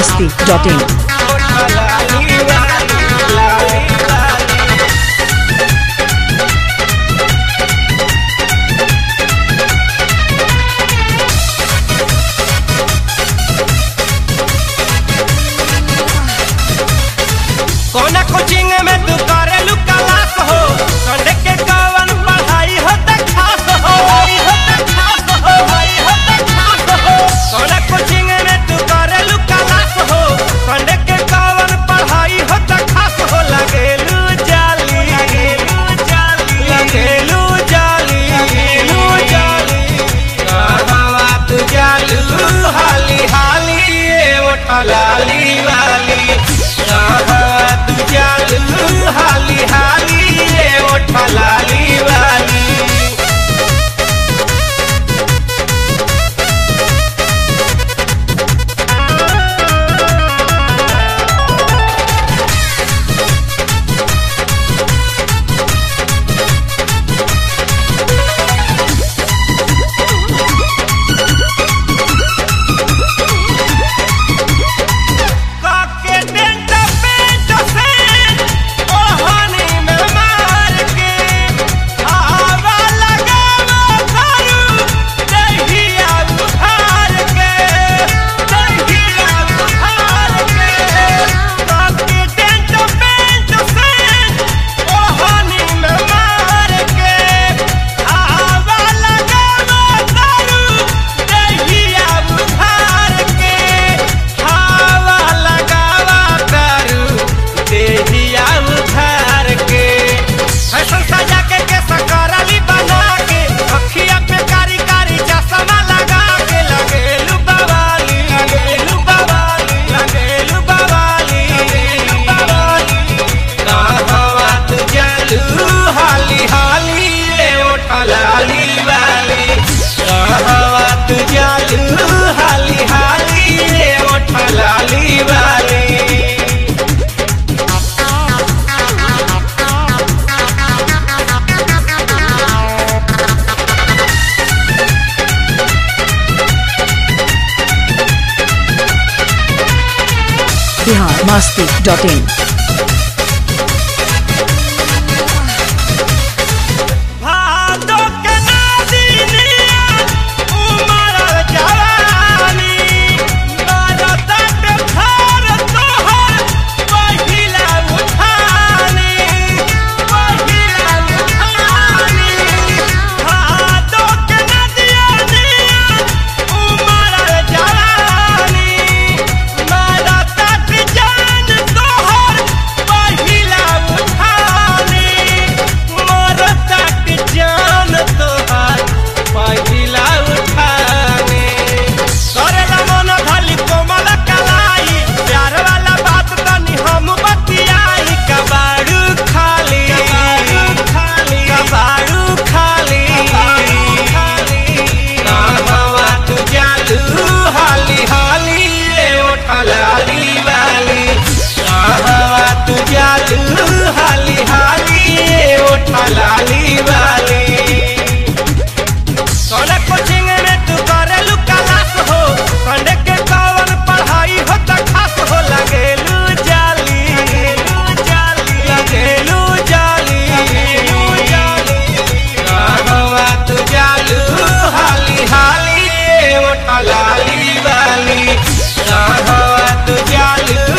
biharmasti.in कोना coaching में तू करेलू क्लास हो संडे के कवन पढ़ाई होता खास हो कोना कोचिंग में तू करेलू क्लास हो संडे के कवन पढ़ाई होता खास हो लगेलू जाली कहवा तू जालू हाली हाली ये उठलाली वाली हाली हाली ये उठलाली वाली biharmasti.in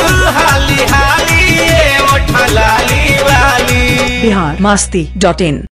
biharmasti.in